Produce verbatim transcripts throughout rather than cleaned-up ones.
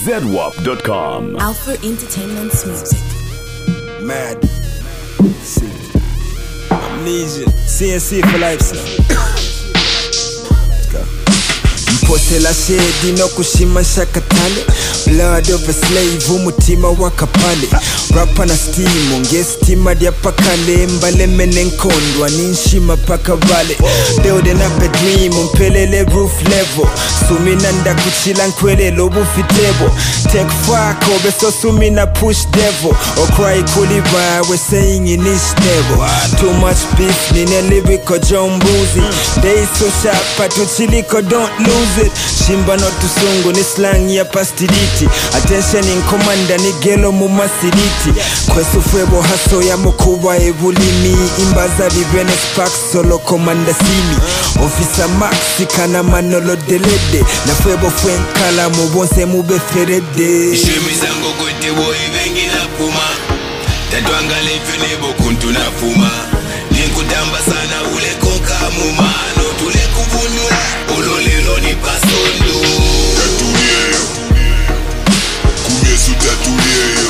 zedwap dot com. Alpha Entertainment's music. Mad. See. Amnesia. C N C for life, sir. Let's go. Mpotela shedi no kushima shakatale. Blood of a slave umutima wakapale. Rapa na steam onge stima dia pakale. Mbale menenkondwa ninshima paka vale. Building up a dream umpelele roof level. Suminanda kuchila nkwele lobu fitebo. Take fuck obe so sumina push devil. Or cry kuliva we saying in this devil. Too much beef nine lyrical jombuzi. They so sharp patuchiliko don't lose it. Shimba no tusungu ni slang ya pastiliti. Attention in commander ni gelo mumasiditi. Kwesu fwebo haso ya mokuwa evulimi. Imbaza vivene spark solo commander simi. Officer Maxi kana manolo delede. Na fwebo fwen kala mubonse mube ferede. Ishemi zango kote wo ivengi na puma. Tatuanga lefe nebo kuntu na fuma. Ninku tamba sana ule koka mumano. Tule kubunula ulolilo ni pasondo. Tatuyeyo Kumyesu tatuyeyo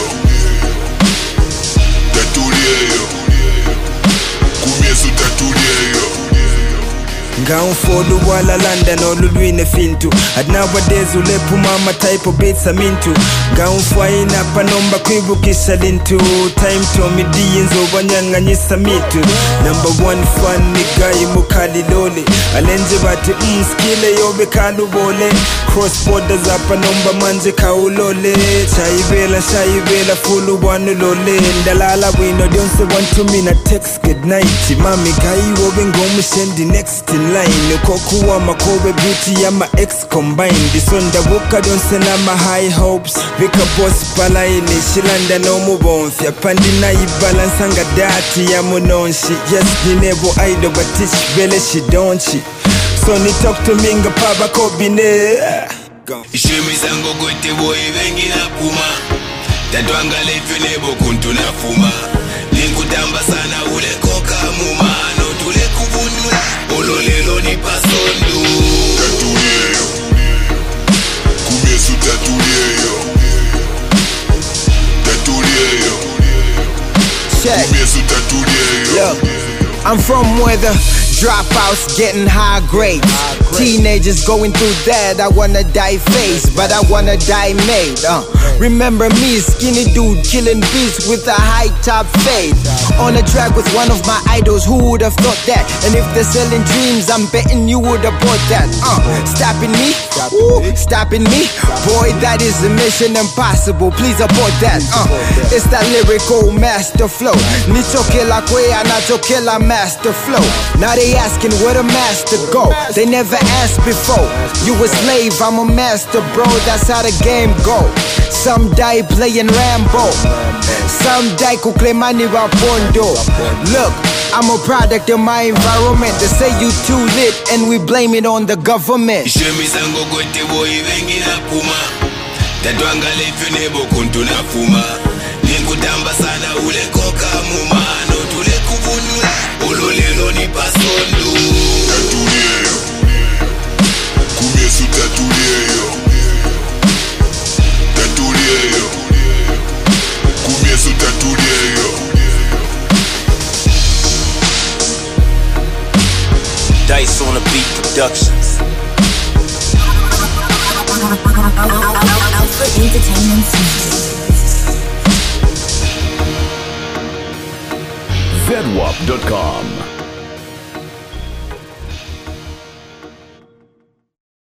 Tatuyeyo Kumyesu tatuyeyo Nga unfodu wala London olulwine fintu. At nowadays ulepu mama type of beats I'm into. Nga unfwaina panomba kwibukisha lintu. Time to me diyenzo wanyanga nyisa mitu. Number one fan ni guy mukali lole. Alenje bati mskile yobe kalu bole. Cross borders hapa nomba manje kaulole. Chaibela shaibela fulu wanu lole. Ndalala wino dionse want to me na text good night. Mami guy wobe ngomu shendi next in line. Kokuwa makobe beauty ya ma ex combined. Disonda wuka donse na ma high hopes. Vika boss palaini shilanda no mubonfya. Pandi na ibalance anga dati ya mononshi. Yes ni nebo idol but teach vele she don't she. So ni talk to me nga paba kobine. Ishemi zango kote wo ivengi na puma. Tatuanga lefe nebo kuntu na fuma. Ninku tamba sana ule koka mumano. Tule kubunula ulolilo ni pasondo. Tatuyeyo Kumyesu tatuyeyo Tatuyeyo Kumyesu tatuyeyo. Look, I'm from where the dropouts getting high grades. Teenagers going through that. I wanna die face, but I wanna die made. Uh, remember me, skinny dude killing beats with a high top fade. On the track with one of my idols, who would have thought that? And if they're selling dreams, I'm betting you would have bought that. Uh, stopping me, Ooh, stopping me, boy, that is a mission impossible. Please abort that. Uh, it's that lyrical master flow. Nichoke la kwea, nachoke la master flow. Now they asking where the master go. They never asked before. You a slave, I'm a master, bro. That's how the game go. Some die playing Rambo. Some die kuklemani wapondo. Look, I'm a product of my environment. They say you too lit and we blame it on the government. Ishemi zango kote wo ivengi na puma. Tatuanga lefe nebo kuntu na fuma. Ninku tamba sana ule koka mumano. Tule kubunula ulolilo ni pasondo. Tatuyeyo Kumyesu tatuyeyo Tatuyeyo Kumyesu tatuyeyo. Dice on the Beat Productions. Alpha Entertainment's music. zedwap dot com.